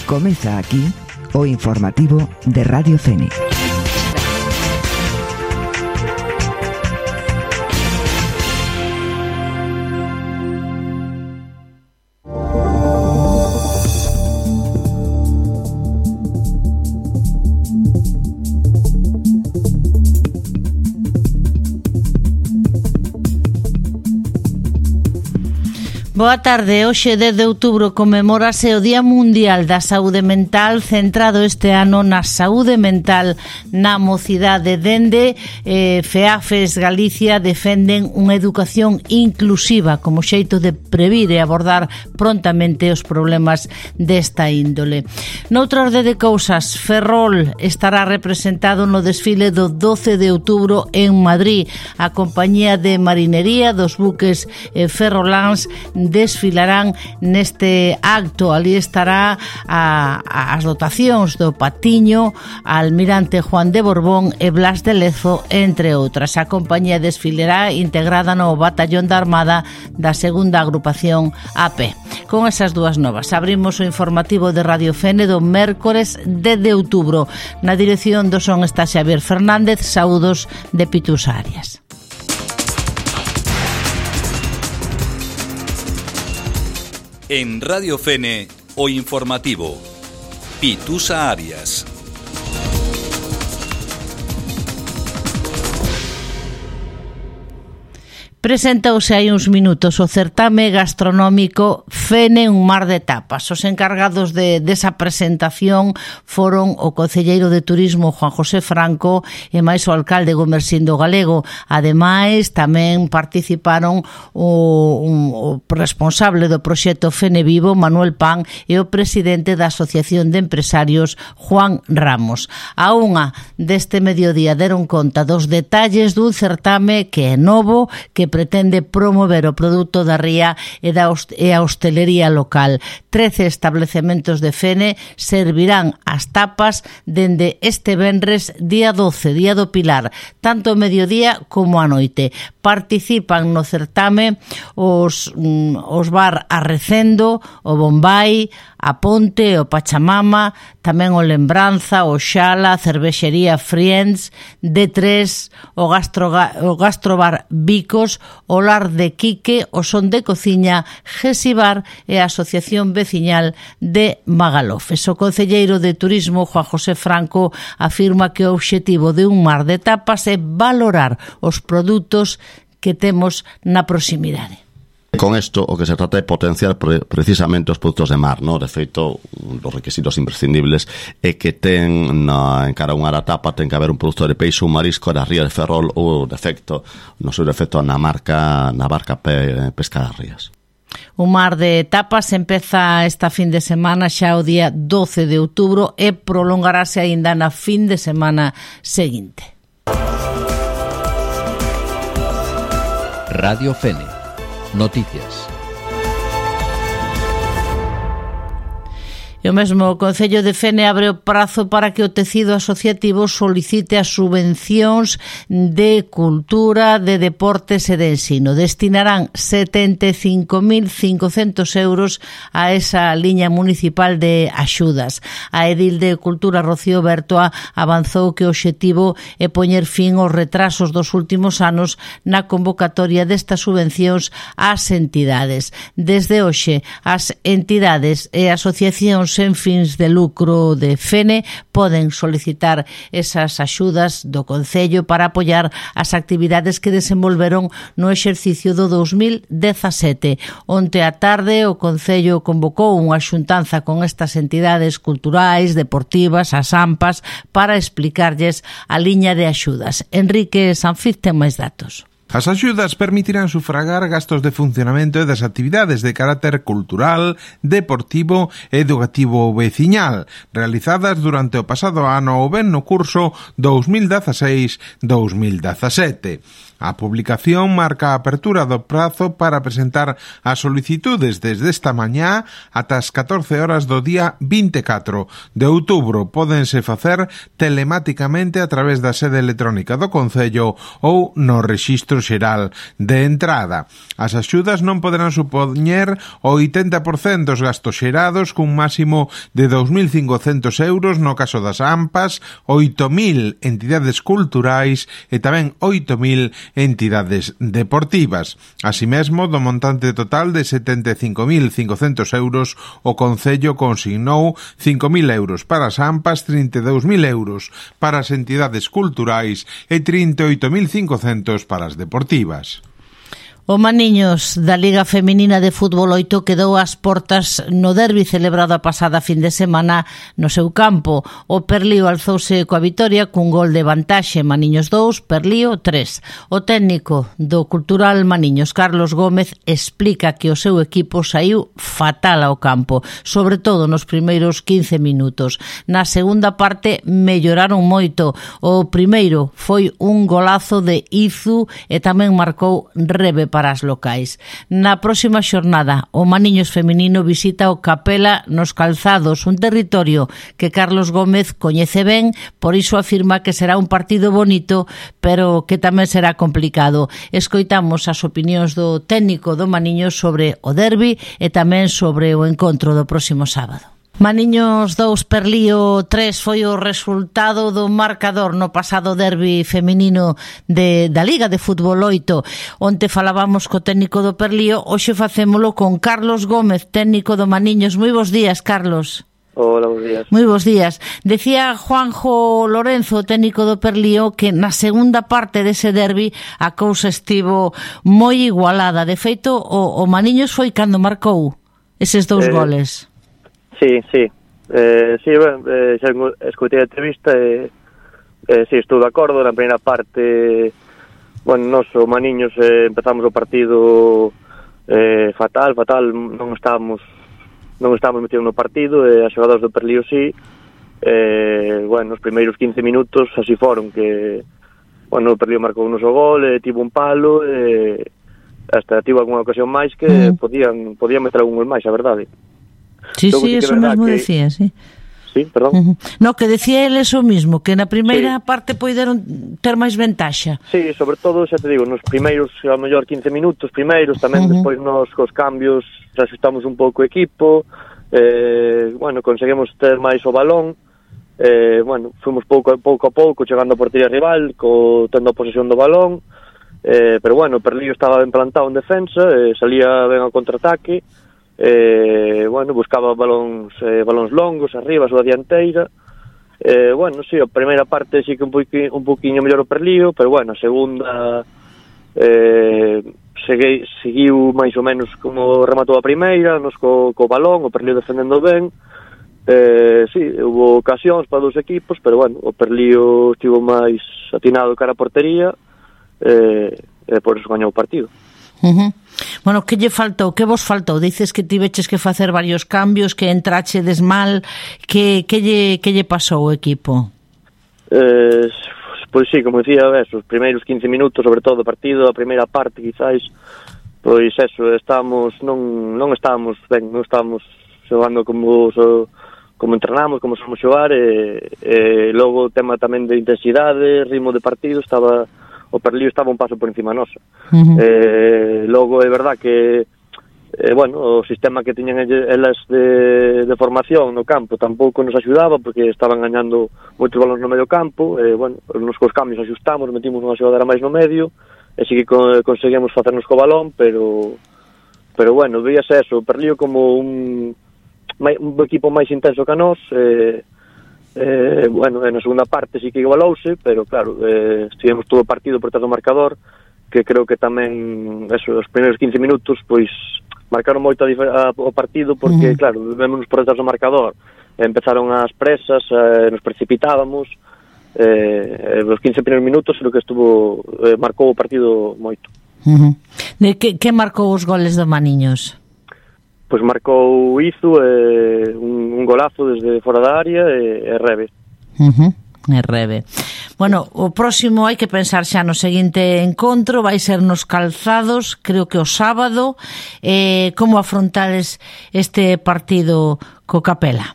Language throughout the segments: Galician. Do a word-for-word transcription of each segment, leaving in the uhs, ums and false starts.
Comeza aquí o informativo de Radio Fene. Boa tarde. Hoxe, dez de outubro, conmemórase o Día Mundial da Saúde Mental, centrado este ano na saúde mental na mocidade. Dende eh, FEAFES Galicia defenden unha educación inclusiva como xeito de previr e abordar prontamente os problemas desta índole. Noutra orde de cousas, Ferrol estará representado no desfile do doce de outubro en Madrid. A compañía de marinería dos buques eh, ferroláns desfilarán neste acto. Ali estará a, a, as dotacións do Patiño, Almirante Juan de Borbón e Blas de Lezo, entre outras. A compañía desfilará integrada no Batallón da Armada da segunda agrupación A P. Con esas dúas novas abrimos o informativo de Radio Fene do mércores dez de outubro. Na dirección do son está Xavier Fernández. Saúdos de Pitus Arias. En Radio Fene, o informativo, Pitusa Arias. Presentouse hai uns minutos o certame gastronómico Fene un mar de tapas. Os encargados de desa presentación foron o concelleiro de Turismo Juan José Franco e máis o alcalde Gomersindo Galego. Ademais, tamén participaron o, un, o responsable do proxecto Fene Vivo, Manuel Pan, e o presidente da Asociación de Empresarios, Juan Ramos. A unha deste mediodía deron conta dos detalles dun certame que é novo, que pretende promover o produto da ría e, da host- e a hostelería local. Trece establecementos de Fene servirán as tapas dende este venres día doce, día do Pilar, tanto ao mediodía como á noite. Participan no certame os, mm, os bar Arrecendo, o Bombay, a Ponte, o Pachamama, tamén o Lembranza, o Xala, a Cervexería Friends, D tres, o, gastro, o Gastrobar Bicos, o Lar de Quique, o Son de Cociña, Gesibar e a Asociación Veciñal de Magalofes. O concelleiro de Turismo, Juan José Franco, afirma que o obxectivo de un mar de tapas é valorar os produtos que temos na proximidade. Con isto o que se trata é potenciar pre- precisamente os produtos de mar, no? De feito, un dos requisitos imprescindibles é que ten na, en cara a unha tapa ten que haber un produto de peixe ou marisco da ría de Ferrol ou defecto, no seu defecto na marca na barca pe, pesca das rías. O mar de tapas empeza esta fin de semana, xa o día doce de outubro, e prolongarase aínda na fin de semana seguinte. Radio Fene. Noticias. E o mesmo Concello de Fene abre o prazo para que o tecido asociativo solicite as subvencións de cultura, de deportes e de ensino. Destinarán setenta e cinco mil cincocentos euros a esa liña municipal de axudas. A edil de Cultura, Rocío Bertoa, avanzou que o obxectivo é poñer fin aos retrasos dos últimos anos na convocatoria destas subvencións ás entidades. Desde hoxe, as entidades e asociacións sen fins de lucro de Fene poden solicitar esas axudas do Concello para apoiar as actividades que desenvolveron no exercicio do dos mil dezasete. Onte á tarde o Concello convocou unha xuntanza con estas entidades culturais, deportivas, as AMPAs, para explicarlles a liña de axudas. Enrique Sanfiz ten máis datos. As axudas permitirán sufragar gastos de funcionamento e das actividades de carácter cultural, deportivo e educativo veciñal realizadas durante o pasado ano ou ben no curso dos mil dezaseis dos mil dezasete. A publicación marca a apertura do prazo para presentar as solicitudes desde esta mañá ata as catorce horas do día vinte e catro de outubro. Pódense facer telemáticamente a través da sede electrónica do Concello ou no Rexistro Xeral de entrada. As axudas non poderán supoñer o oitenta por cento dos gastos xerados, cun máximo de dous mil cincocentos euros no caso das A M P As, oito mil entidades culturais e tamén oito mil entidades deportivas. Así mesmo, do montante total de setenta e cinco mil cincocentos euros, o Concello consignou cinco mil euros para as A M P As, trinta e dous mil euros para as entidades culturais e trinta e oito mil cincocentos para as deportivas. O Maniños da Liga Feminina de Fútbol oito quedou ás portas no derbi celebrado a pasada fin de semana no seu campo. O Perlío alzouse coa vitoria cun gol de vantaxe, Maniños dous, Perlío tres. O técnico do Cultural Maniños, Carlos Gómez, explica que o seu equipo saiu fatal ao campo, sobre todo nos primeiros quince minutos. Na segunda parte melloraron moito. O primeiro foi un golazo de Izu e tamén marcou Rebe para as locais. Na próxima xornada, o Maniños feminino visita o Capela nos Calzados, un territorio que Carlos Gómez coñece ben, por iso afirma que será un partido bonito, pero que tamén será complicado. Escoitamos as opinións do técnico do Maniños sobre o derbi e tamén sobre o encontro do próximo sábado. Maniños dous, Perlío tres foi o resultado do marcador no pasado derbi feminino de, da Liga de Fútbol oito. Onte falábamos co técnico do Perlío, hoxe facémolo con Carlos Gómez, técnico do Maniños. Moi bons días, Carlos. Hola, bons días. Moi bons días. Decía Juanjo Lorenzo, técnico do Perlío, que na segunda parte dese derbi a cousa estivo moi igualada. De feito, o, o Maniños foi cando marcou eses dous eh... goles. Sí, sí, eh, sí, ben, eh, xa escoitei a entrevista e eh, sí, estou de acordo. Na primeira parte, bueno, nos o Maniños eh, empezamos o partido eh, fatal, fatal, non estábamos non estábamos metidos no partido, e as xogadoras do Perlío sí, eh, bueno, os primeiros quince minutos así foron, que, bueno, o Perlío marcou un noso gol, e tivo un palo, e hasta tivo algunha ocasión máis que mm. podían, podían meter algún gol máis, a verdade. Sí, Logo, sí, sí, eso mesmo que... decía, sí. Sí, perdón. Uh-huh. No, que decía ele eso mismo, que na primeira sí. parte poideron ter máis ventaxa. Sí, sobre todo, xa te digo, nos primeiros, a mellor quince minutos primeiros, tamén uh-huh. despois nos cos cambios ajustamos un pouco o equipo, eh, bueno, conseguimos ter máis o balón, eh, bueno, fomos pouco, pouco a pouco chegando a portería rival, co, tendo a posesión do balón, eh, pero bueno, o Perlío estaba ben plantado en defensa, eh, salía ben ao contraataque, eh, bueno, buscaba balóns eh, balóns longos arriba a súa dianteira, eh, bueno, sí, a primeira parte sí que un poquinho, un poquinho mellor o Perlío, pero bueno, a segunda eh, segui, seguiu máis ou menos como rematou a primeira, nos co, co balón, o Perlío defendendo ben, eh, sí, hubo ocasións para dos equipos, pero bueno, o Perlío estivo máis atinado cara a portería, eh, e por eso gañou o partido. Uh-huh. Bueno, que lle faltou? Que vos faltou? Dices que tiveches que facer varios cambios, que entrachedes mal, que, que, lle, que lle pasou o equipo? Eh, pois sí, como dicía, ves, os primeiros quince minutos, sobre todo o partido, a primeira parte, quizás, pois eso, estábamos, non, non estábamos ben, non estábamos xogando como, so, como entrenamos, como somos xogar, e, e logo o tema tamén de intensidade, ritmo de partido, estaba... o Perlío estaba un paso por encima nosa. Uh-huh. Eh, logo é verdad que eh, bueno, o sistema que tiñan elas de, de formación no campo tampouco nos axudaba, porque estaban gañando moitos balóns no medio campo, e bueno, nos cos cambios axustamos, metimos unha xogadora máis no medio, e si que con, conseguimos facernos co balón, pero pero bueno, veíase eso, o Perlío como un, un equipo máis intenso que a nós, eh, Eh, bueno, na segunda parte sí que igualouse, pero claro, eh, estivemos todo o partido por trás do marcador, que creo que tamén eso, os primeiros quince minutos pois marcaron moito a, a, o partido, porque uh-huh. claro, vémonos por detrás do marcador, empezaron as presas, eh, nos precipitábamos, eh, os quince primeiros minutos creo que estuvo eh, marcou o partido moito. Uh-huh. De que, que marcou os goles do Maniños? Pois marcou Izu, eh, un, un golazo desde fora da área, e, e Rebe. Uh-huh. E Rebe. Bueno, o próximo hai que pensar xa no seguinte encontro, vai ser nos Calzados, creo que o sábado. Eh, como afrontades este partido co Capela?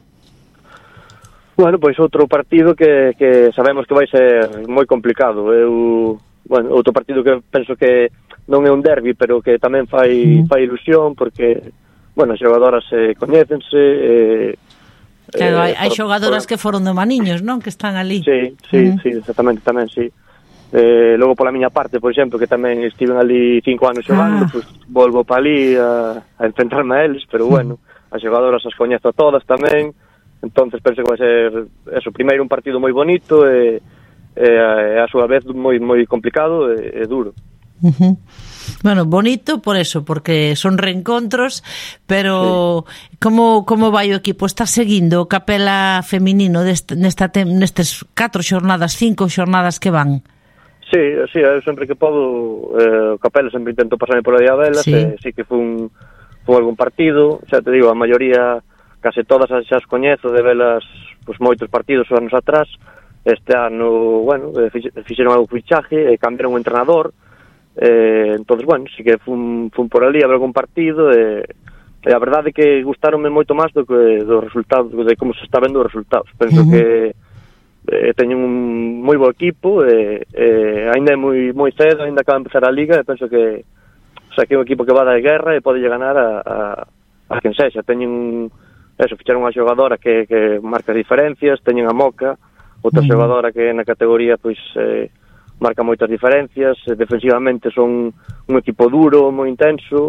Bueno, pois outro partido que, que sabemos que vai ser moi complicado. Eu, bueno, outro partido que penso que non é un derbi, pero que tamén fai, mm. fai ilusión, porque, bueno, as xogadoras eh, coñécense, eh, claro, hai, hai por, xogadoras por... que foron de Maniños, non? Que están ali. Sí, sí, uh-huh. sí, exactamente, tamén, sí. Eh, logo, pola miña parte, por exemplo, que tamén estiven ali cinco anos xogando, ah. pues, volvo para ali a, a enfrentarme a eles, pero bueno, uh-huh. as xogadoras as coñezo todas tamén, entonces penso que vai ser, eso, primeiro un partido moi bonito e, e, e a súa vez moi moi complicado e, e duro. Uh-huh. Bueno, bonito por eso, porque son reencontros, pero sí. como como vai o equipo? Está seguindo o Capela feminino deste, nesta nestes catro xornadas, cinco xornadas que van? Sí, sí, eu sempre que podo, eh, o Capela sempre intento pasarme por aí a velas, sí. E sí que fun, fun algún partido, xa te digo, a maioría, case todas as xa as coñezo de velas, pues, moitos partidos anos atrás. Este ano, bueno, fixeron algún fichaje e cambiaron o entrenador. Eh, entonces, bueno, sí que fun, fun por ali a ver algún partido e, e a verdade é que gustaronme moito máis do que do resultado, de como se está vendo os resultados. Penso uh-huh. que eh, teñen un moi bo equipo e, e ainda é moi moi cedo, ainda acaba de empezar a Liga e penso que, o sea, que é un equipo que va dar guerra e pode ganar a, a, a quen sexa. Teñen eso, ficharon unha xogadora que, que marca diferencias, teñen a Moca, outra uh-huh. xogadora que na categoría pois eh, marca moitas diferencias, defensivamente son un equipo duro, moi intenso,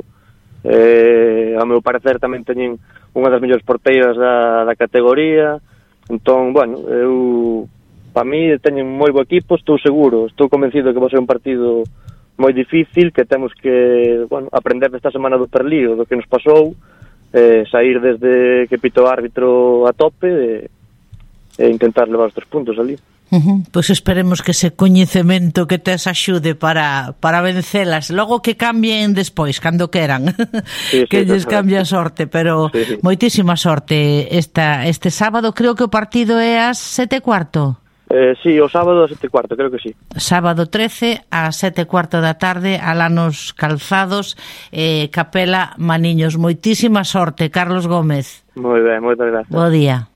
eh, a meu parecer tamén teñen unha das mellores porteiras da, da categoría, entón, bueno, eu, para mí teñen moi bo equipo, estou seguro, estou convencido que vai ser un partido moi difícil, que temos que, bueno, aprender desta semana do Perlío, do que nos pasou, eh, sair desde que pito o árbitro a tope e, e intentar levar os tres puntos ali. Uh-huh. Pois pues esperemos que ese coñecemento que tes axude para, para vencelas, logo que cambien despois, cando queran, sí, sí, que lles cambie a sorte, pero sí, sí. Moitísima sorte esta, este sábado. Creo que o partido é ás sete e cuarto. Eh, sí, o sábado ás sete e cuarto, creo que sí. Sábado trece ás sete e cuarto da tarde, alá nos Calzados, eh, Capela Maniños. Moitísima sorte, Carlos Gómez. Moi ben, moitas gracias. Bo día.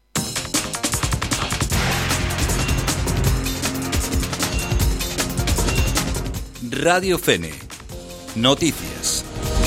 Radio Fene. Noticias.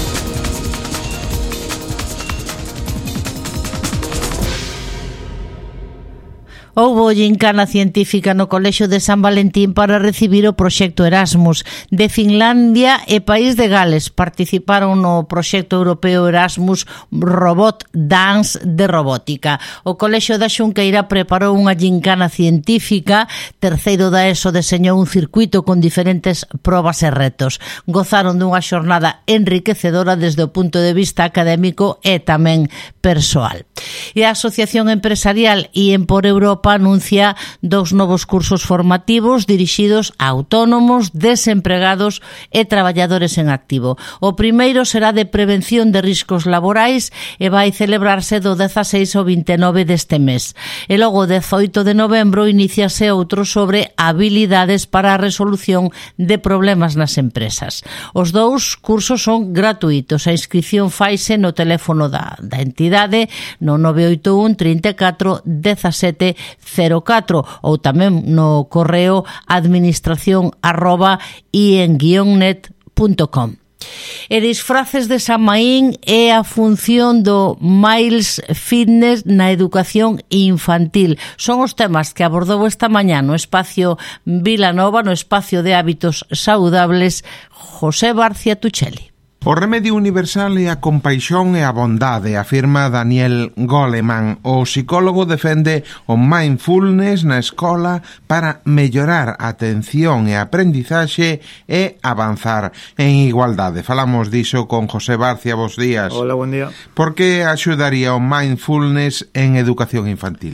Houbo gincana científica no Colexio de San Valentín para recibir o proxecto Erasmus de Finlandia e País de Gales. Participaron no proxecto europeo Erasmus Robot Dance de robótica. O Colexio da Xunqueira preparou unha gincana científica. Terceiro da ESO deseñou un circuito con diferentes probas e retos. Gozaron dunha xornada enriquecedora desde o punto de vista académico e tamén persoal. E a Asociación Empresarial I E M por Europa anuncia dous novos cursos formativos dirixidos a autónomos, desempregados e traballadores en activo. O primeiro será de prevención de riscos laborais e vai celebrarse do dezaseis ao vinte e nove deste mes. E logo, o dezaoito de novembro, iníciase outro sobre habilidades para a resolución de problemas nas empresas. Os dous cursos son gratuitos. A inscripción faise no teléfono da, da entidade no nove oito un, trinta e catro, dezasete cero catro ou tamén no correo administración arroba ien guion net punto com. E disfraces de San Maín é a función do Miles Fitness na educación infantil. Son os temas que abordou esta mañá no espacio Vilanova, no espacio de hábitos saudables, José Barcia Tuchelli. O remedio universal é a compaixón e a bondade, afirma Daniel Goleman. O psicólogo defende o mindfulness na escola para mellorar a atención e a aprendizaxe e avanzar en igualdade. Falamos diso con José Barcia. Bos días. Hola, buen día. Por que axudaría o mindfulness en educación infantil?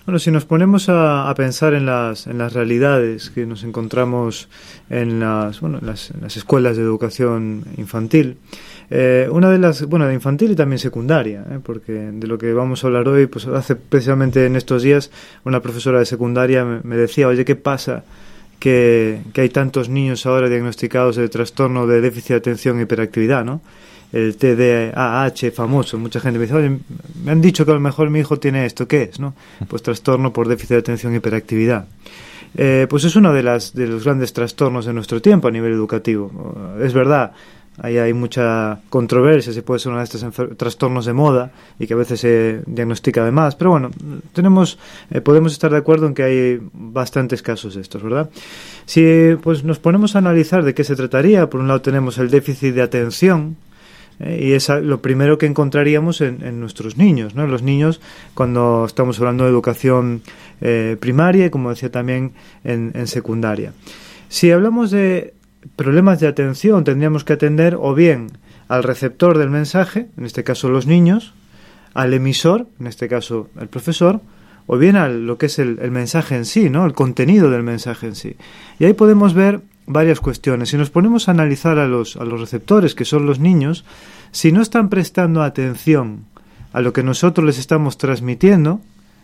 Bueno, si nos ponemos a, a pensar en las, en las realidades que nos encontramos en las, bueno, en las, en las escuelas de educación infantil, eh, una de las, bueno, de infantil y también secundaria, eh, porque de lo que vamos a hablar hoy, pues hace precisamente en estos días una profesora de secundaria me, me decía, oye, ¿qué pasa? Que, que hay tantos niños ahora diagnosticados de trastorno de déficit de atención e hiperactividad, ¿no? El T D A H famoso. Mucha gente me dice, oye, me han dicho que a lo mejor mi hijo tiene esto, ¿qué es? ¿No? Pues trastorno por déficit de atención e hiperactividad. Eh, pues es uno de, las, de los grandes trastornos de nuestro tiempo a nivel educativo. Es verdad, ahí hay mucha controversia, si puede ser uno de estos enfer- trastornos de moda y que a veces se diagnostica de más, pero bueno, tenemos, eh, podemos estar de acuerdo en que hay bastantes casos de estos, ¿verdad? Si pues nos ponemos a analizar de qué se trataría, por un lado tenemos el déficit de atención, Eh, y es lo primero que encontraríamos en, en nuestros niños, ¿no? Los niños, cuando estamos hablando de educación eh, primaria y, como decía, también en, en secundaria. Si hablamos de problemas de atención, tendríamos que atender o bien al receptor del mensaje, en este caso los niños, al emisor, en este caso el profesor, o bien a lo que es el, el mensaje en sí, ¿no? El contenido del mensaje en sí. Y ahí podemos ver varias cuestiones. Si nos ponemos a analizar a los, a los receptores, que son los niños, si no están prestando atención a lo que nosotros les estamos transmitiendo,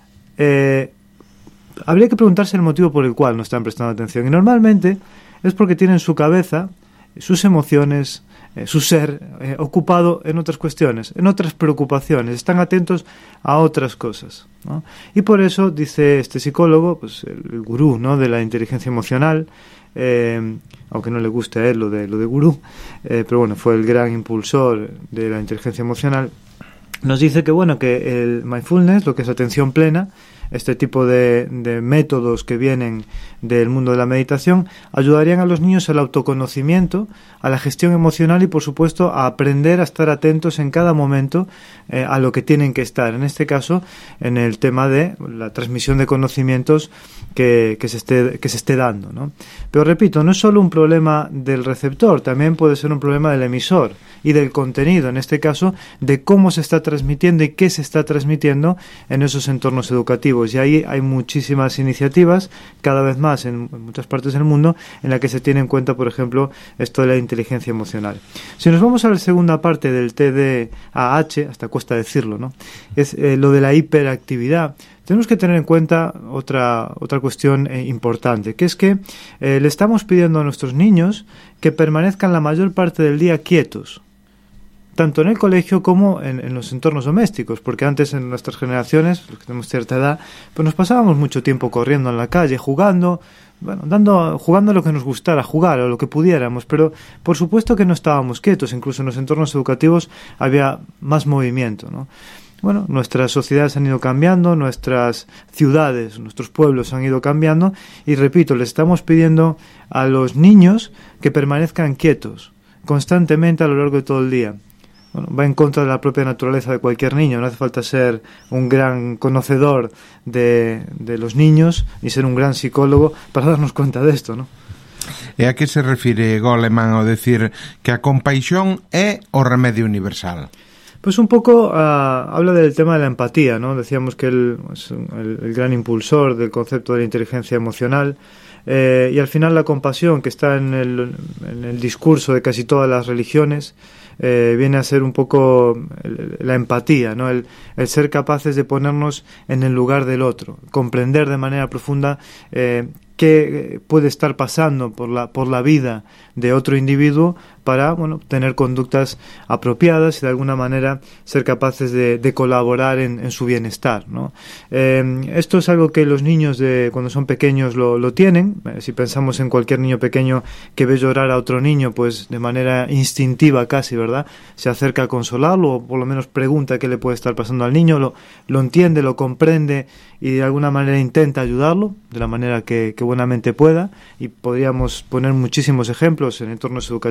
eh, habría que preguntarse el motivo por el cual no están prestando atención. Y normalmente es porque tienen su cabeza, sus emociones, eh, su ser eh, ocupado en otras cuestiones, en otras preocupaciones, están atentos a otras cosas, ¿no? Y por eso, dice este psicólogo, pues el, el gurú, ¿no?, de la inteligencia emocional, Eh, aunque no le guste a él lo de, lo de gurú, eh, pero bueno, fue el gran impulsor de la inteligencia emocional, nos dice que bueno, que el mindfulness, lo que es atención plena, este tipo de, de métodos que vienen del mundo de la meditación, ayudarían a los niños al autoconocimiento, a la gestión emocional y, por supuesto, a aprender a estar atentos en cada momento eh, a lo que tienen que estar. En este caso, en el tema de la transmisión de conocimientos que, que, se, esté, que se esté dando, ¿no? Pero repito, no es solo un problema del receptor, también puede ser un problema del emisor y del contenido, en este caso, de cómo se está transmitiendo y qué se está transmitiendo en esos entornos educativos. Y ahí hay muchísimas iniciativas, cada vez más en muchas partes del mundo, en la que se tiene en cuenta, por ejemplo, esto de la inteligencia emocional. Si nos vamos a la segunda parte del T D A H, hasta cuesta decirlo, ¿no?, es eh, lo de la hiperactividad. Tenemos que tener en cuenta otra, otra cuestión eh, importante, que es que eh, le estamos pidiendo a nuestros niños que permanezcan la mayor parte del día quietos, tanto en el colegio como en, en los entornos domésticos, porque antes en nuestras generaciones, los que tenemos cierta edad, pues nos pasábamos mucho tiempo corriendo en la calle, jugando, bueno, dando, jugando a lo que nos gustara, jugar a lo que pudiéramos, pero por supuesto que no estábamos quietos, incluso en los entornos educativos había más movimiento, ¿no? Bueno, nuestras sociedades han ido cambiando, nuestras ciudades, nuestros pueblos han ido cambiando y, repito, les estamos pidiendo a los niños que permanezcan quietos constantemente a lo largo de todo el día. Bueno, va en contra de la propia naturaleza de cualquier niño, no hace falta ser un gran conocedor de, de los niños ni ser un gran psicólogo para darnos cuenta de esto, ¿no? E a que se refire Goleman ao decir que a compaixón é o remedio universal? Pues un poco uh, habla del tema de la empatía, ¿no? Decíamos que él es el, el gran impulsor del concepto de la inteligencia emocional, eh, y al final la compasión, que está en el, en el discurso de casi todas las religiones, eh, viene a ser un poco el, la empatía, ¿no? El, el ser capaces de ponernos en el lugar del otro, comprender de manera profunda eh, qué puede estar pasando por la, por la vida de otro individuo para, bueno, tener conductas apropiadas y de alguna manera ser capaces de, de colaborar en, en su bienestar, ¿no? Eh, esto es algo que los niños de cuando son pequeños lo, lo tienen. Eh, si pensamos en cualquier niño pequeño que ve llorar a otro niño, pues de manera instintiva casi, ¿verdad?, se acerca a consolarlo o por lo menos pregunta qué le puede estar pasando al niño, lo, lo entiende, lo comprende y de alguna manera intenta ayudarlo de la manera que, que buenamente pueda, y podríamos poner muchísimos ejemplos en entornos educativos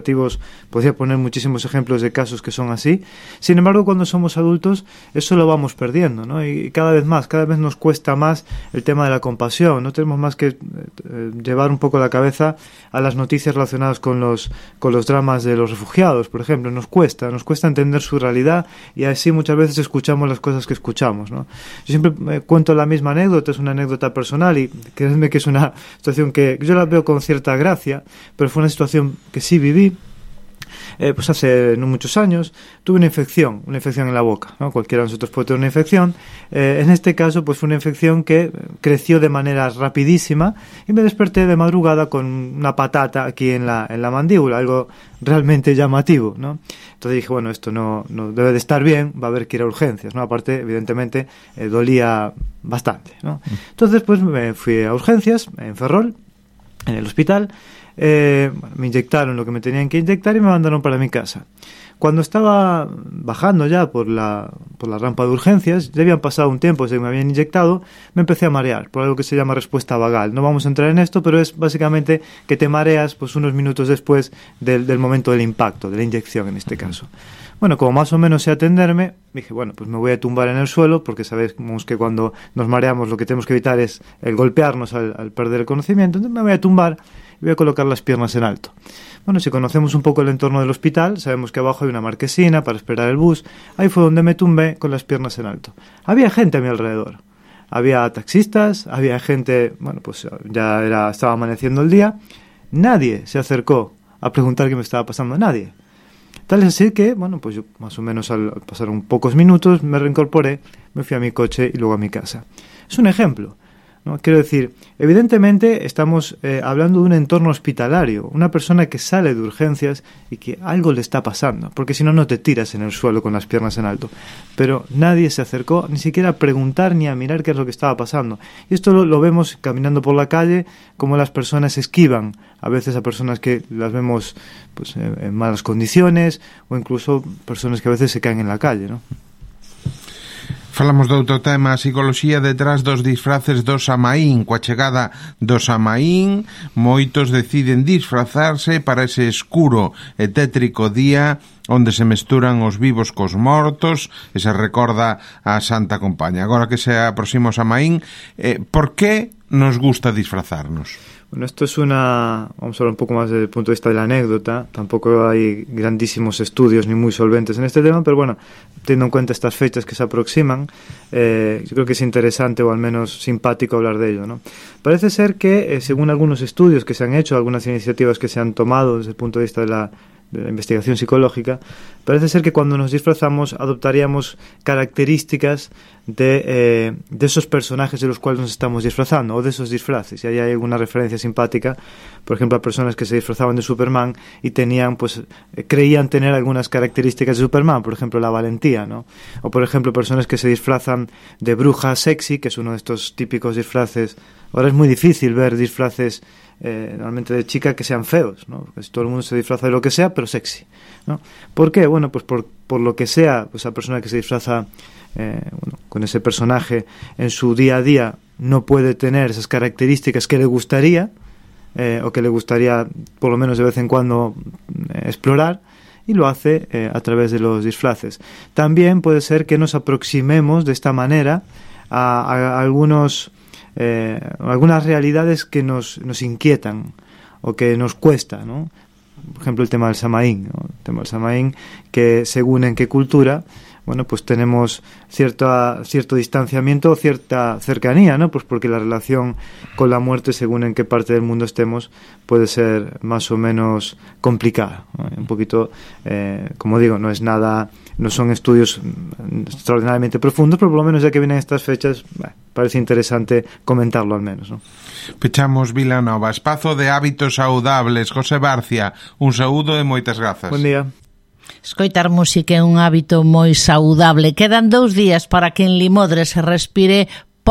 podría poner muchísimos ejemplos de casos que son así. Sin embargo, cuando somos adultos, eso lo vamos perdiendo, ¿no? Y cada vez más, cada vez nos cuesta más el tema de la compasión. No tenemos más que eh, llevar un poco la cabeza a las noticias relacionadas con los, con los dramas de los refugiados, por ejemplo. Nos cuesta, nos cuesta entender su realidad y así muchas veces escuchamos las cosas que escuchamos, ¿no? Yo siempre me cuento la misma anécdota, es una anécdota personal y créanme que es una situación que yo la veo con cierta gracia, pero fue una situación que sí viví. Eh, pues hace no muchos años tuve una infección, una infección en la boca, ¿no? Cualquiera de nosotros puede tener una infección. Eh, en este caso, pues fue una infección que creció de manera rapidísima y me desperté de madrugada con una patata aquí en la, en la mandíbula, algo realmente llamativo, ¿no? Entonces dije, bueno, esto no, no debe de estar bien, va a haber que ir a urgencias, ¿no? Aparte, evidentemente, eh, dolía bastante, ¿no? Entonces, pues me fui a urgencias en Ferrol, en el hospital. Eh, bueno, me inyectaron lo que me tenían que inyectar y me mandaron para mi casa. Cuando estaba bajando ya por la, por la rampa de urgencias, ya habían pasado un tiempo desde que me habían inyectado, me empecé a marear por algo que se llama respuesta vagal. No vamos a entrar en esto, pero es básicamente que te mareas pues unos minutos después del, del momento del impacto, de la inyección en este caso. Bueno, como más o menos sé atenderme, dije, bueno, pues me voy a tumbar en el suelo, porque sabemos que cuando nos mareamos lo que tenemos que evitar es el golpearnos al, al perder el conocimiento. Entonces me voy a tumbar y voy a colocar las piernas en alto. Bueno, si conocemos un poco el entorno del hospital, sabemos que abajo hay una marquesina para esperar el bus. Ahí fue donde me tumbé con las piernas en alto. Había gente a mi alrededor. Había taxistas, había gente, bueno, pues ya era, estaba amaneciendo el día. Nadie se acercó a preguntar qué me estaba pasando, nadie. Tal es así que, bueno, pues yo más o menos al pasar un pocos minutos me reincorporé, me fui a mi coche y luego a mi casa. Es un ejemplo, ¿no? Quiero decir, evidentemente estamos eh, hablando de un entorno hospitalario, una persona que sale de urgencias y que algo le está pasando, porque si no, no te tiras en el suelo con las piernas en alto. Pero nadie se acercó ni siquiera a preguntar ni a mirar qué es lo que estaba pasando. Y esto lo, lo vemos caminando por la calle, como las personas esquivan a veces a personas que las vemos pues en malas condiciones, o incluso personas que a veces se caen en la calle, ¿no? Falamos de outro tema, a psicoloxía detrás dos disfraces do Samaín. Coa chegada do Samaín, moitos deciden disfrazarse para ese escuro e tétrico día onde se mesturan os vivos cos mortos e se recorda a Santa Compaña. Agora que se aproxima o Samaín, eh, por que nos gusta disfrazarnos? Bueno, esto es una... Vamos a hablar un poco más desde el punto de vista de la anécdota. Tampoco hay grandísimos estudios ni muy solventes en este tema, pero bueno, teniendo en cuenta estas fechas que se aproximan, eh, yo creo que es interesante o al menos simpático hablar de ello, ¿no? Parece ser que, eh, según algunos estudios que se han hecho, algunas iniciativas que se han tomado desde el punto de vista de la de la investigación psicológica, parece ser que cuando nos disfrazamos adoptaríamos características de, eh, de esos personajes de los cuales nos estamos disfrazando, o de esos disfraces. Y ahí hay alguna referencia simpática, por ejemplo, a personas que se disfrazaban de Superman y tenían, pues, eh, creían tener algunas características de Superman, por ejemplo, la valentía, ¿no? O, por ejemplo, personas que se disfrazan de bruja sexy, que es uno de estos típicos disfraces. Ahora es muy difícil ver disfraces Eh, normalmente de chica que sean feos, ¿no? Porque todo el mundo se disfraza de lo que sea, pero sexy, ¿no? ¿Por qué? Bueno, pues por, por lo que sea, pues esa persona que se disfraza eh, bueno, con ese personaje en su día a día no puede tener esas características que le gustaría, eh, o que le gustaría por lo menos de vez en cuando eh, explorar, y lo hace eh, a través de los disfraces. También puede ser que nos aproximemos de esta manera a, a, a algunos Eh, algunas realidades que nos, nos inquietan o que nos cuesta, ¿no? Por ejemplo, el tema del Samaín, ¿no? El tema del Samaín, que según en qué cultura, bueno, pues tenemos cierta, cierto distanciamiento o cierta cercanía, ¿no? Pues porque la relación con la muerte, según en qué parte del mundo estemos, puede ser más o menos complicada, ¿no? Un poquito, eh, como digo, no es nada, no son estudios extraordinariamente profundos, pero por lo menos ya que vienen estas fechas, bueno, parece interesante comentarlo al menos, ¿no? Pechamos Vilanova, espazo de hábitos saudables. José Barcia, un saúdo e moitas grazas. Buen día. Escoitar música é un hábito moi saudable. Quedan dous días para que en Limodre se respire pop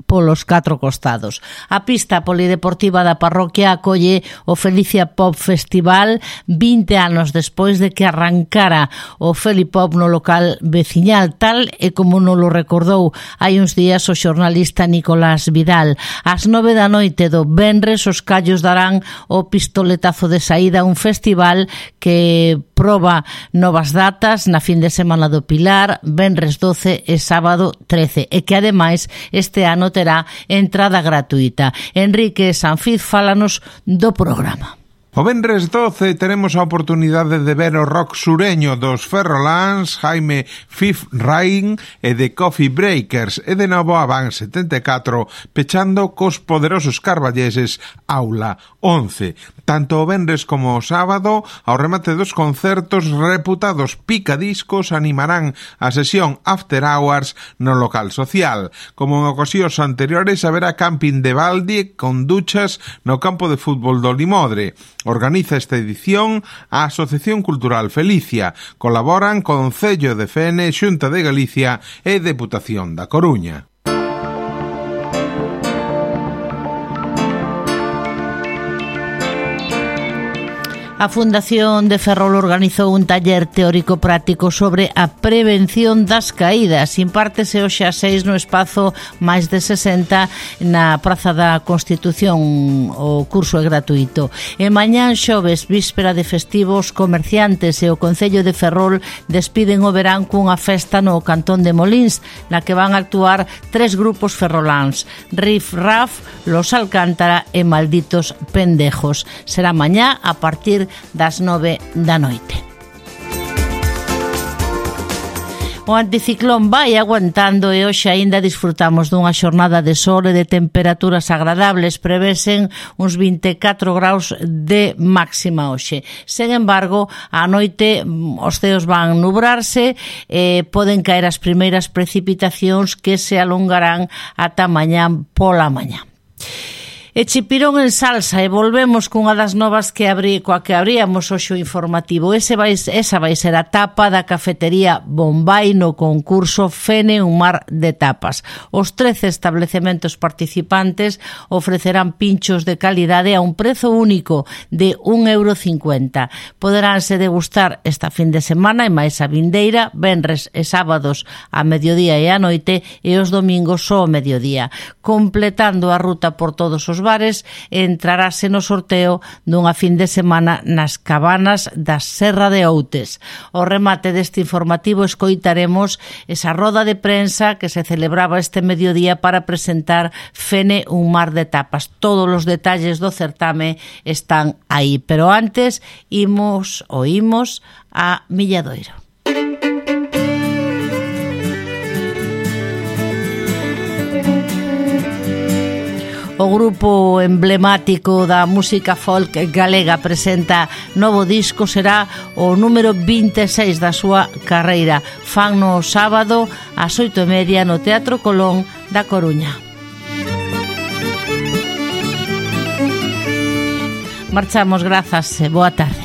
polos catro costados. A pista polideportiva da parroquia acolle o Felicia Pop Festival vinte anos despois de que arrancara o Felipop no local veciñal, tal e como non lo recordou hai uns días o xornalista Nicolás Vidal. Ás nove da noite do venres os callos darán o pistoletazo de saída a un festival que proba novas datas na fin de semana do Pilar, venres doce e sábado trece, e que ademais este ano terá entrada gratuita. Enrique Sanfiz fálanos do programa. O venres doce teremos a oportunidade de ver o rock sureño dos Ferrolans, Jaime Fifth Rain e de Coffee Breakers, e de novo a Van setenta e catro pechando cos poderosos carballeses Aula once. Tanto o venres como o sábado, ao remate dos concertos, reputados picadiscos animarán a sesión After Hours no local social. Como en ocasións anteriores, haberá camping de balde con duchas no campo de fútbol do Limodre. Organiza esta edición a Asociación Cultural Felicia. Colaboran Concello de Fene, Xunta de Galicia e Deputación da Coruña. A Fundación de Ferrol organizou un taller teórico-práctico sobre a prevención das caídas. Impártese hoxe a seis no espazo máis de sesenta na Praza da Constitución. O curso é gratuito. E mañán xoves, víspera de festivos, comerciantes e o Concello de Ferrol despiden o verán cunha festa no Cantón de Molins, na que van a actuar tres grupos ferroláns: Riff Raff, Los Alcántara e Malditos Pendejos. Será mañá a partir das nove da noite. O anticiclón vai aguantando e hoxe aínda disfrutamos dunha xornada de sol e de temperaturas agradables. Prevesen uns vinte e catro graus de máxima hoxe. Sen embargo, á noite os ceos van nubrarse e poden caer as primeiras precipitacións que se alongarán ata mañá pola mañá. E chipirón en salsa, e volvemos cunha das novas que abrí, coa que abríamos hoxe o informativo. Ese vai, esa vai ser a tapa da cafetería Bombay no concurso Fene un mar de tapas. Os trece establecementos participantes ofrecerán pinchos de calidade a un prezo único de un euro cincuenta. Poderánse degustar esta fin de semana e máis a vindeira, venres e sábados a mediodía e a noite, e os domingos só ao mediodía. Completando a ruta por todos os bares, entrarase no sorteo dunha fin de semana nas cabanas da Serra de Outes. Ao remate deste informativo escoitaremos esa roda de prensa que se celebraba este mediodía para presentar Fene un mar de tapas. Todos os detalles do certame están aí, pero antes imos oímos a Milladoiro. O grupo emblemático da música folk galega presenta novo disco, será o número vinte e seis da súa carreira. Fan no sábado ás oito e media no Teatro Colón da Coruña. Marchamos, grazas e boa tarde.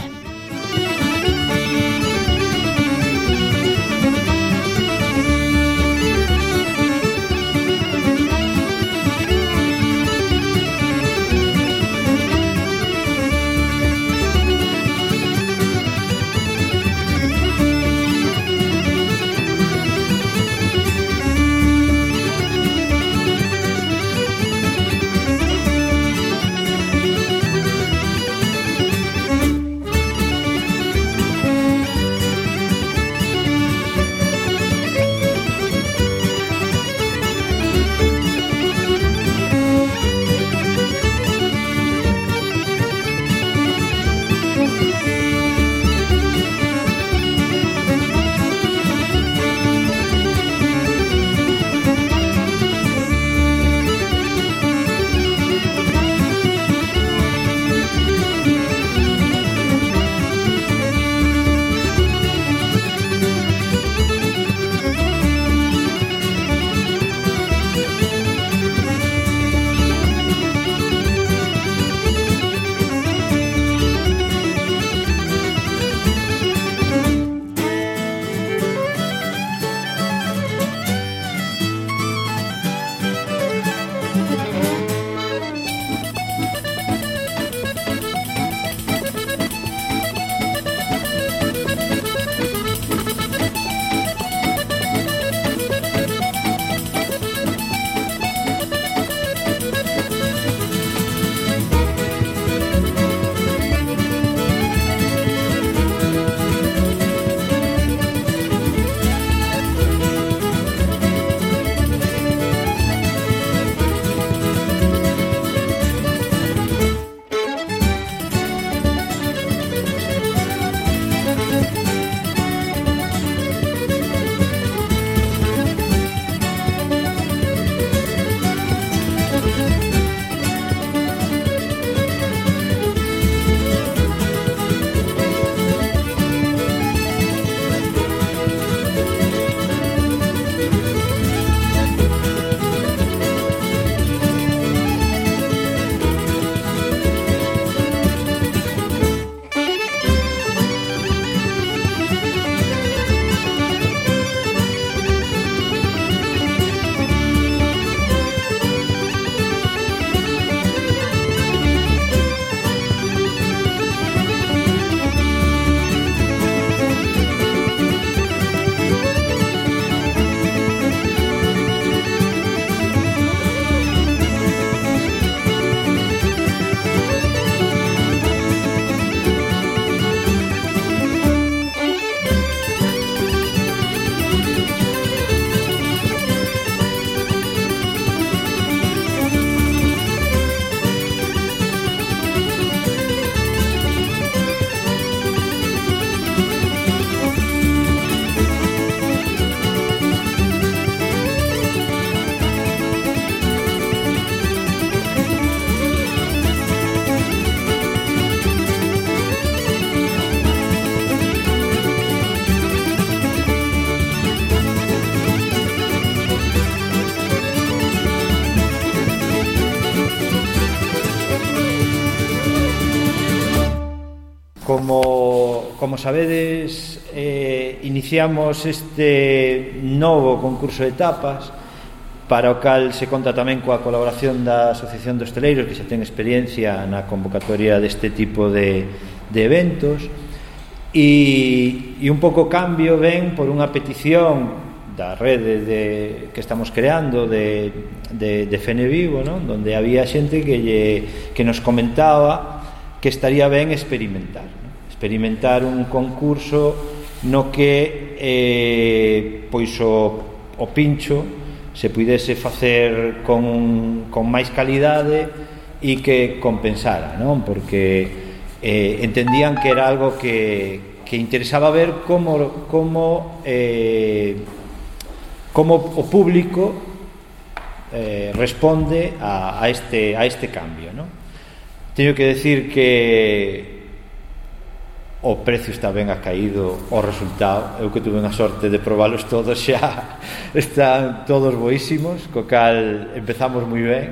como, como sabedes, eh, iniciamos este novo concurso de tapas, para o cal se conta tamén coa colaboración da Asociación de Hosteleiros, que xa ten experiencia na convocatoria deste tipo de, de eventos, e, e un pouco cambio ven por unha petición da rede de, que estamos creando de, de, de Fene Vivo, ¿no? Donde había xente que, lle, que nos comentaba que estaría ben experimentar, ¿no? Experimentar un concurso no que eh, pois o, o pincho se puidese facer con, con máis calidade e que compensara, ¿no? Porque eh, entendían que era algo que, que interesaba ver como, como eh, como o público eh, responde a, a, este, a este cambio, ¿no? Teño que decir que o precio está ben acaído, o resultado, eu que tuve a sorte de probalos todos xa están todos boísimos, co cal empezamos moi ben.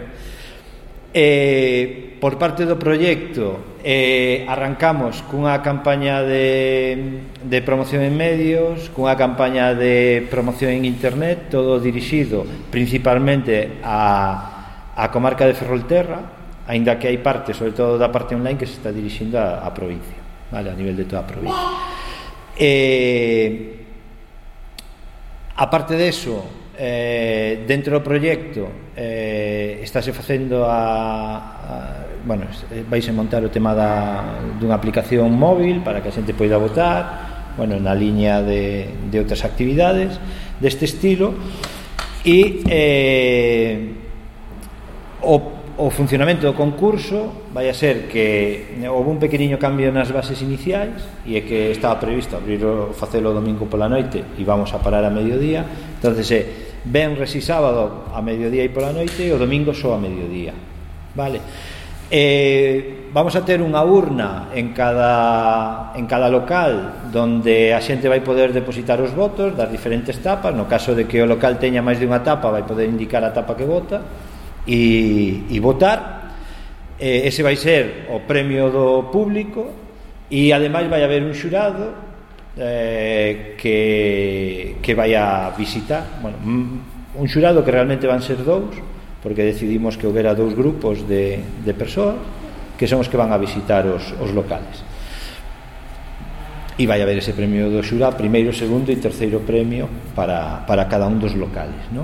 Eh, por parte do proxecto eh, arrancamos cunha campaña de, de promoción en medios, cunha campaña de promoción en internet, todo dirixido principalmente a, a comarca de Ferrolterra, aínda que hai parte, sobre todo da parte online, que se está dirixindo a, a provincia, vale, a nivel de toda a provincia. Eh, aparte de eso, eh, dentro do proxecto eh, estáse facendo a, a bueno, vais a montar o tema da, dunha aplicación móvil para que a xente poida votar, bueno, na liña de, de outras actividades deste estilo, e eh, o, o funcionamento do concurso vai a ser que houve un pequeniño cambio nas bases iniciais, e é que estaba previsto abrir o, facelo o domingo pola noite e vamos a parar a mediodía. Entonces é venres e sábado a mediodía e pola noite, e o domingo só a mediodía, vale? Eh, vamos a ter unha urna en cada, en cada local donde a xente vai poder depositar os votos das diferentes tapas. No caso de que o local teña máis de unha tapa, vai poder indicar a tapa que vota e, e votar. Eh, ese vai ser o premio do público, e ademais vai haber un xurado eh, que, que vai a visitar, bueno, un xurado que realmente van ser dous, porque decidimos que houbera dous grupos de, de persoas que son os que van a visitar os, os locales, e vai haber ese premio do xurado, primeiro, segundo e terceiro premio para, para cada un dos locales, ¿no?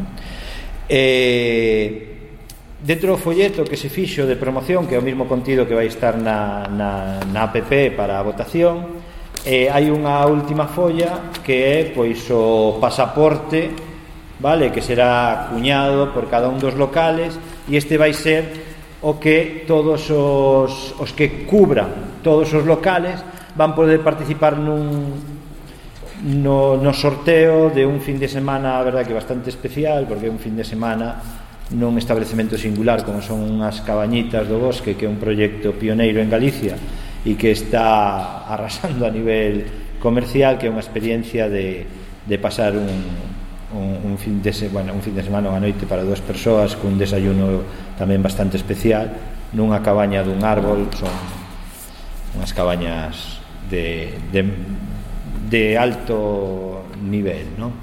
Eh, dentro do folleto que se fixo de promoción, que é o mesmo contido que vai estar na, na, na app para a votación, eh, hai unha última folla que é pois o pasaporte, vale, que será cuñado por cada un dos locales, e este vai ser o que todos os, os que cubran todos os locales van poder participar nun no, no sorteo de un fin de semana, a verdade que bastante especial, porque é un fin de semana nun establecemento singular como son unhas Cabañitas do Bosque, que é un proxecto pioneiro en Galicia e que está arrasando a nivel comercial, que é unha experiencia de, de pasar un Un, un, fin de se, bueno, un fin de semana, unha noite para dúas persoas, cun desayuno tamén bastante especial nunha cabaña dun árbol. Son unhas cabañas de, de, de alto nivel, ¿no?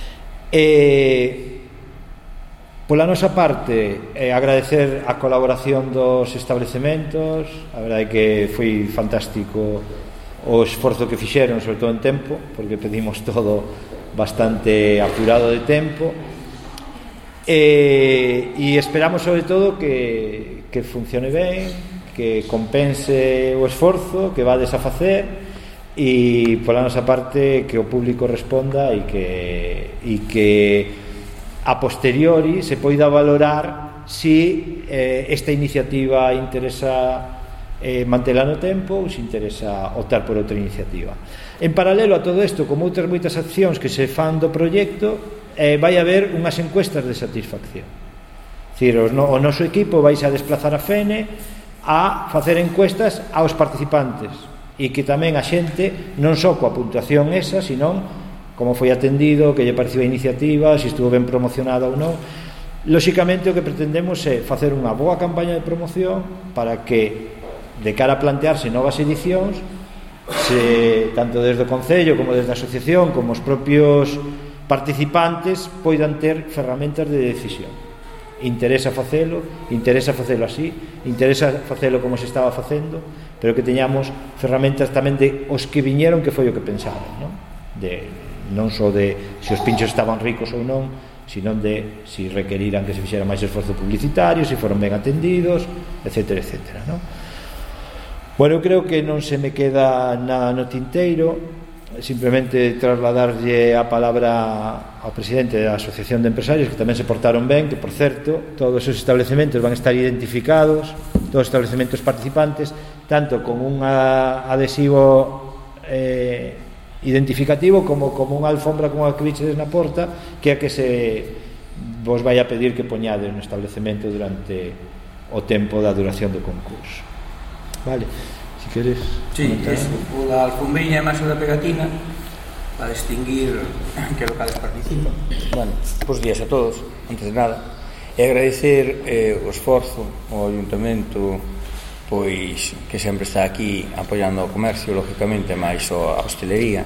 E pola nosa parte eh, agradecer a colaboración dos establecementos. A verdade é que foi fantástico o esforzo que fixeron, sobre todo en tempo, porque pedimos todo bastante apurado de tempo, e, e esperamos sobre todo que, que funcione ben, que compense o esforzo que vades a facer, e pola nosa parte que o público responda, e que, e que a posteriori se poida valorar si eh, esta iniciativa interesa eh, mantela no tempo ou se interesa optar por outra iniciativa. En paralelo a todo isto, como outras moitas accións que se fan do proxecto, eh, vai haber unhas encuestas de satisfacción. Dicir, o, no, o noso equipo vais a desplazar a Fene a facer encuestas aos participantes, e que tamén a xente non só coa puntuación esa, senón como foi atendido, que lle pareceu a iniciativa, se estuvo ben promocionada ou non. Lóxicamente o que pretendemos é facer unha boa campaña de promoción para que, de cara a plantearse novas edicións, se, tanto desde o Concello como desde a asociación como os propios participantes poidan ter ferramentas de decisión. Interesa facelo, interesa facelo así, interesa facelo como se estaba facendo, pero que teñamos ferramentas tamén de os que viñeron, que foi o que pensaron, non? De, non só de se os pinchos estaban ricos ou non, sino de se si requeriran que se fixera máis esforzo publicitario, se si foron ben atendidos, etcétera, etcétera, non? Bueno, eu creo que non se me queda nada no tinteiro. Simplemente trasladarlle a palabra ao presidente da Asociación de Empresarios, que tamén se portaron ben, que por certo todos os establecementos van a estar identificados, todos os establecementos participantes, tanto con un adhesivo eh, identificativo como como unha alfombra con a que bichedes na porta, que é a que se vos vai a pedir que poñades no establecemento durante o tempo da duración do concurso. Vale, si queres. Sí, es o da alfombriña e máis o da pegatina para distinguir que locales participan. Bueno, bons días a todos, antes de nada, e agradecer eh, o esforzo ao Ayuntamento, pois que sempre está aquí apoiando o comercio, lógicamente, máis a hostelería.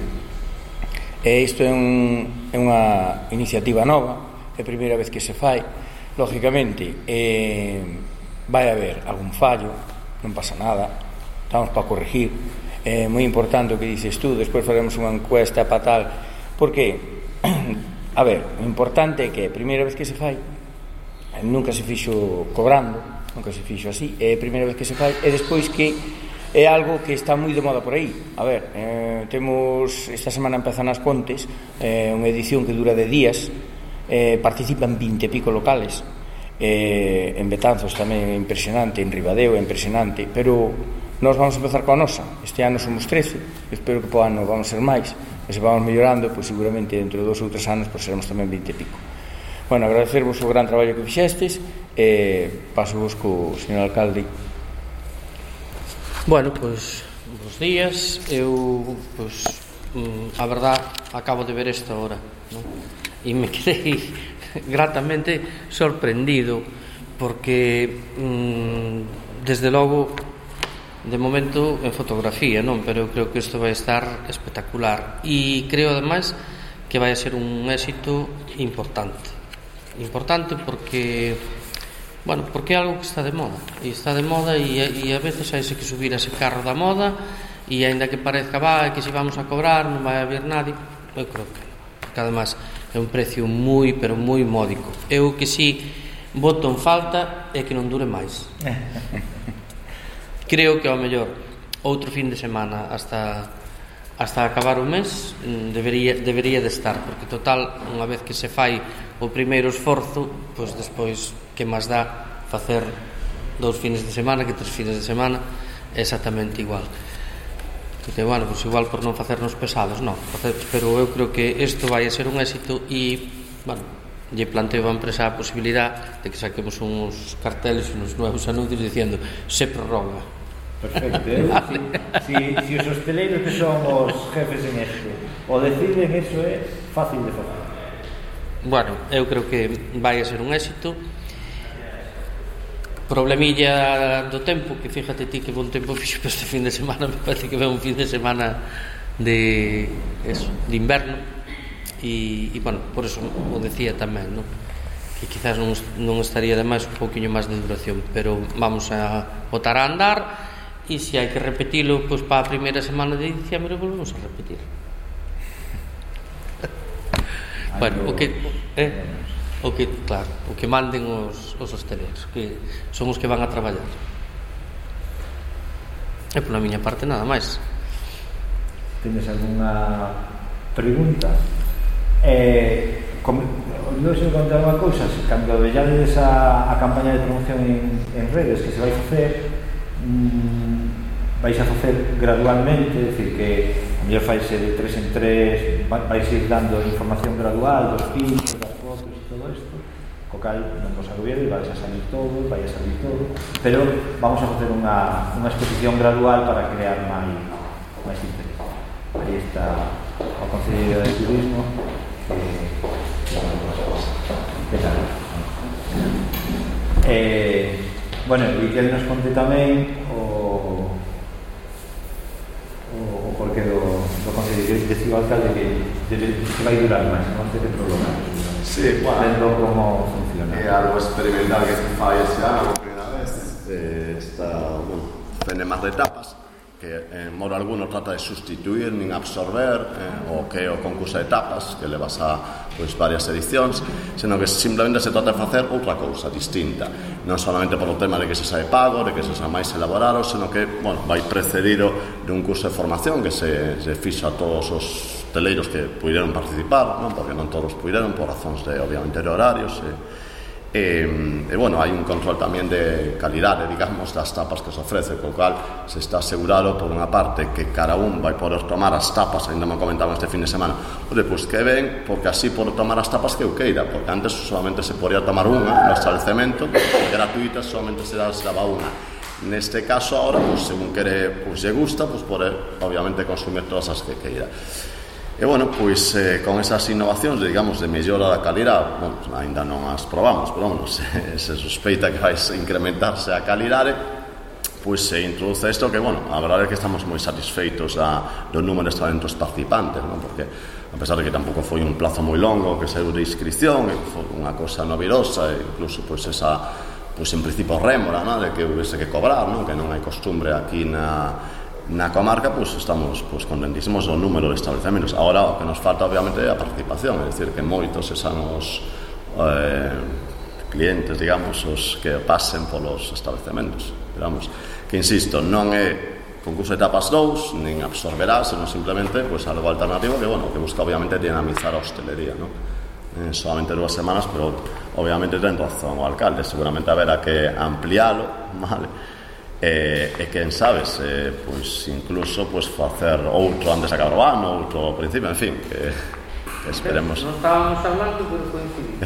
E isto é, un, é unha iniciativa nova, é a primeira vez que se fai. Lógicamente, eh, vai haber algún fallo, non pasa nada, estamos para corregir. É moi importante o que dices tú, despois faremos unha encuesta para tal, porque, a ver, o importante é que a primeira vez que se fai, nunca se fixo cobrando, nunca se fixo así, é a primeira vez que se fai, e despois que é algo que está moi de moda por aí. A ver, eh, temos, esta semana empezan as Pontes, eh, unha edición que dura de días, eh, participan vinte e pico locales, eh, en Betanzos tamén é impresionante, en Ribadeo é impresionante, pero nós vamos a empezar coa nosa. Este ano somos trece, espero que po ano vamos ser máis, e se vamos mellorando, pois seguramente dentro de dos ou tres anos pois seremos tamén vinte e pico. Bueno, agradecervos o gran traballo que fixestes, e paso vos co señor alcalde. Bueno, pois, bons días. Eu, pois, a verdad, acabo de ver esta hora, non? E me quedei gratamente sorprendido, porque mmm, desde logo, de momento en fotografía, non? Pero eu creo que isto vai estar espectacular, e creo ademais que vai a ser un éxito importante importante porque bueno, porque é algo que está de moda e está de moda, e, e a veces hai que subir a ese carro da moda, e aínda que parezca va, que se vamos a cobrar non vai haber nadie, eu creo que non, porque ademais é un precio moi, pero moi módico. Eu que si voto en falta é que non dure máis. Creo que ao mellor outro fin de semana hasta hasta acabar o mes debería, debería de estar, porque total, unha vez que se fai o primeiro esforzo, pois despois que máis dá facer dous fines de semana que tres fines de semana, é exactamente igual. Que, bueno, pois igual por non facernos pesados, non, pero eu creo que isto vai a ser un éxito, e, bueno, lle planteo a empresa a posibilidad de que saquemos uns carteles, uns novos anuncios diciendo se prorroga. Perfecto, eh? Vale. Si, si, si os hosteleiros que son os jefes en isto o deciden, eso é fácil de facer. Bueno, eu creo que vai a ser un éxito. Problemilla do tempo, que fíjate ti que bon tempo fixo este fin de semana, me parece que ve un fin de semana de eso, de inverno, e, e bueno, por eso o decía tamén, non? Que quizás non, non estaría de máis un pouquiño máis de duración, pero vamos a botar a andar, e se hai que repetilo, pois para a primeira semana de diciembre volvemos a repetir. Bueno, o que eh, o que, claro, o que manden os, os hosteleiros, que son os que van a traballar. E pola miña parte nada máis. Tenes algunha pregunta? Eh, como, non sei contar unha cousa, cando vellades a, a campaña de promoción en, en redes que se vai facer, mmm, vais a facer gradualmente, é dicir que a mellor faise de tres en tres, vais ir dando información gradual dos pinchos, das fotos e todo isto, co cal non vos agobiades, vais a salir todo, vai a salir todo, pero vamos a facer unha, unha exposición gradual para crear máis, máis interés. Aí está o Concello de Turismo, que, que tal? Eh, bueno, e que nos conte tamén o, o, o o alcalde que, debe, que vai durar máis, non ten que prolongar. Sí, bueno, vendo como funciona. É algo experimental que se fai ese ano, por primeira vez. Eh, está, bueno, ten máis de etapas, que en modo alguno trata de sustituir nin absorber eh, o que é o concurso de etapas que levas a pois, varias edicións, senón que simplemente se trata de facer outra cousa distinta, non solamente polo tema de que se sabe pago, de que se sabe máis elaborado, senón que, bueno, vai precedido dun curso de formación que se, se fixo a todos os teleiros que puderon participar, non? Porque non todos puderon por razóns de, obviamente, de horarios e, E, e bueno, hai un control tamén de calidade, digamos, das tapas que se ofrece, co cual se está asegurado por unha parte que cada un vai poder tomar as tapas, ainda me comentaban este fin de semana, o depois que ven, porque así podo tomar as tapas que eu queira, porque antes solamente se podía tomar unha no establecemento, gratuita, solamente se daba unha. Neste caso, ahora, pues, según quere, pues, lle gusta, pues, poder, obviamente, consumir todas as que queira. E, bueno, pois, eh, con esas innovacións, digamos, de mellora da calidade, bueno, ainda non as probamos, pero, bueno, se, se sospeita que vai incrementarse a calidade, pois se introduce isto que, bueno, a verdade é que estamos moi satisfeitos da, do número de talentos participantes, non? Porque, a pesar de que tampouco foi un plazo moi longo que saiu de inscripción, e foi unha cosa novidosa, e incluso, pois, esa, pois, en principio, rémora, non? De que houvese que cobrar, non? Que non hai costumbre aquí na... Na comarca, pues, estamos pues, contentísimos do número de establecementos. Agora, o que nos falta, obviamente, é a participación, é dicir, que moitos esan os eh, clientes, digamos, os que pasen polos establecementos. Digamos, que, insisto, non é concurso de etapas dous, nin absorberá, senón simplemente pues, algo alternativo que, bueno, que busca, obviamente, dinamizar a hostelería, ¿no? Eh, solamente dúas semanas, pero, obviamente, ten razón o alcalde, seguramente haberá que ampliálo, vale? E, e quen sabes, eh, pois incluso pois facer outro antes de acabar o ano, outro ao principio, en fin, que, que esperemos. Non estábamos hablando, pero coincidimos.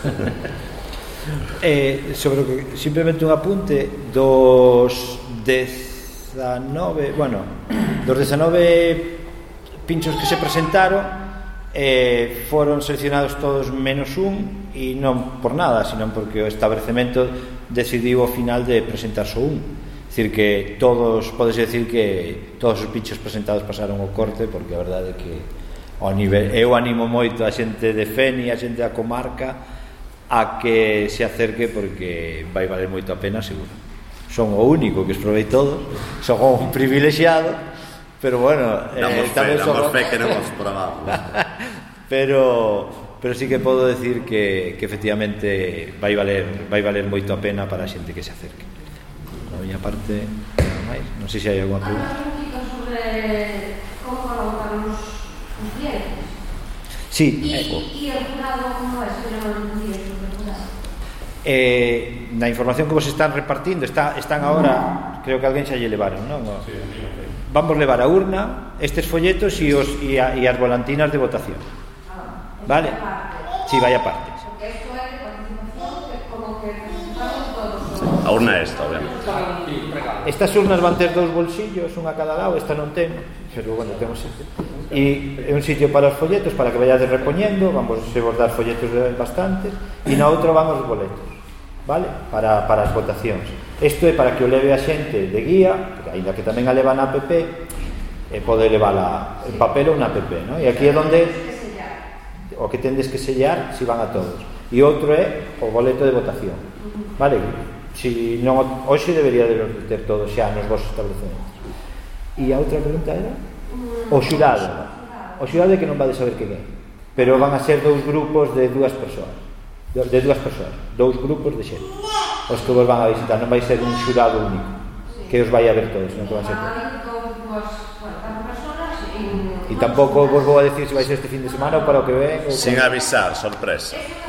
eh, sobre o que simplemente un apunte dos dezanove, bueno, dos dezanove pinchos que se presentaron, eh, foron seleccionados todos menos un, e non por nada, sino porque o establecemento decidiu ao final de presentar só un. É dicir que todos, podes decir que todos os pinchos presentados pasaron o corte, porque a verdade é que ao nivel, eu animo moito a xente de Feni, a xente da comarca a que se acerque, porque vai valer moito a pena, seguro. Son o único que os provei todo, son un privilexiado, pero bueno, damos eh, fe, damos fe que non os probamos. pero pero sí que podo decir que, que efectivamente vai valer, vai valer moito a pena para a xente que se acerque. A miña parte, nada máis. Non sei se hai alguna pregunta. Sobre como van a votar os clientes. Sí, e, eco. E el jurado, como é? Se non entendí eso do jurado. Eh, na información que vos están repartindo, está, están agora, creo que alguén xa lle levaron, non? Sí, sí. Vamos levar a urna, estes folletos e, os, e, a, e as volantinas de votación. Ah, vale? Si, sí, vai a parte. Porque isto é de participación, que como que participaron todos. A urna é esta, obviamente. Estas urnas van ter dous bolsillos, unha a cada lado, esta non ten, pero bueno, temos este. E é un sitio para os folletos, para que vayades repoñendo, vamos a dar folletos bastantes, e na outra van os boletos, vale? Para, para as votacións. Isto é para que o leve a xente de guía, ainda que tamén a leva na app, e pode levala en papel ou na app, non? E aquí é onde o que tendes que sellar si van a todos. E outro é o boleto de votación, vale? Si non, hoxe debería de ter todos xa nos vosos establecementos. E a outra pregunta era o xurado. O xurado é que non vades saber quen é, pero van a ser dous grupos de dúas persoas, de, de dúas persoas, dous grupos de xente os que vos van a visitar. Non vai ser un xurado único que os vai a ver todos, non que van a ser todos. E tampouco vos vou a decir se vai ser este fin de semana ou para o que ven. Sin avisar, sorpresa.